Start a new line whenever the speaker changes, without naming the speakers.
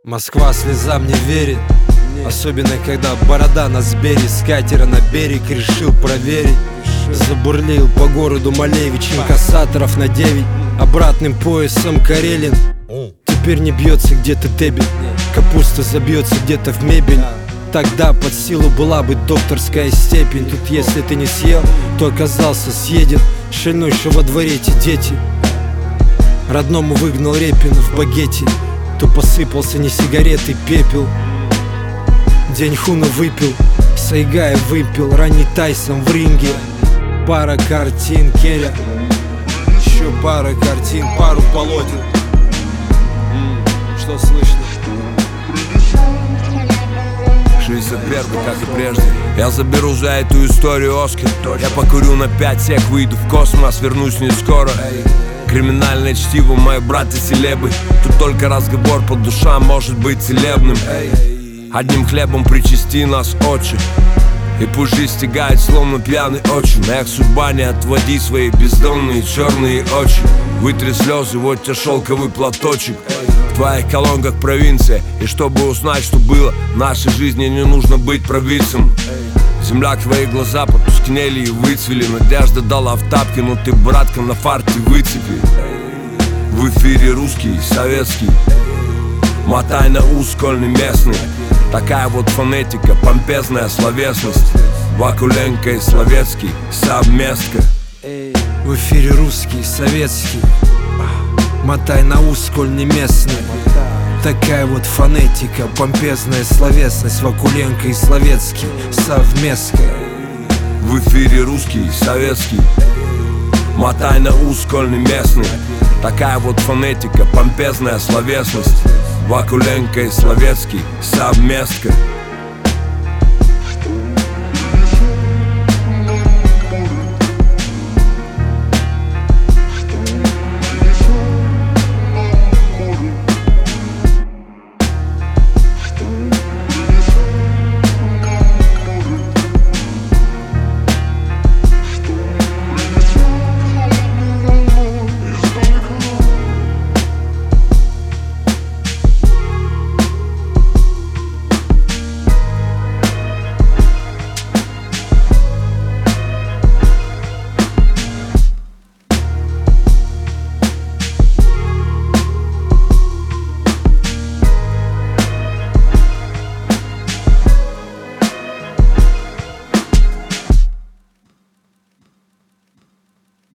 Москва слезам не верит, особенно когда борода на сбере. С катера на берег решил проверить. Забурлил по городу Малевич, инкассаторов на 9, обратным поясом Карелин. Теперь не бьется где-то дебет, капуста забьется где-то в мебель. Тогда под силу была бы докторская степень. Тут если ты не съел, то оказался съеден. Шальной, что во дворе эти дети. Родному выгнал Репин в багете, то посыпался не сигареты, пепел. День Хуна выпил, Сайгая выпил, ранний Тайсон в ринге. Пара картин Керя, еще пара картин, пару полотен. Что слышно?
61, как и прежде. Я заберу за эту историю Оскар. Я покурю на 5 сек, выйду в космос, вернусь не скоро. Криминальное чтиво, мои братья селебы. Тут только разговор по душам может быть целебным. Одним хлебом причасти нас, отче, и пусть жизнь стягает, словно пьяный очень. Эх, судьба, не отводи свои бездонные черные очи. Вытри слезы, вот тебе шелковый платочек. В твоих колонках провинция. И чтобы узнать, что было в нашей жизни, не нужно быть провидцем. Земля, твои глаза потускнели и выцвели. Надежда дала в тапки, но ты, братка, на фарте выцепи. В эфире русский, советский, мотай на ус, школьный местный. Такая вот фонетика, помпезная словесность. Вакуленко и Словецкий, совместка.
В эфире русский, советский, мотай на ус, сколь не местный. Такая вот фонетика, помпезная словесность. Вакуленко и Словецкий, совместка.
В эфире русский, советский, мотай на ус, сколь не местный. Такая вот фонетика, помпезная словесность. Вакуленко и Словецкий, совместка.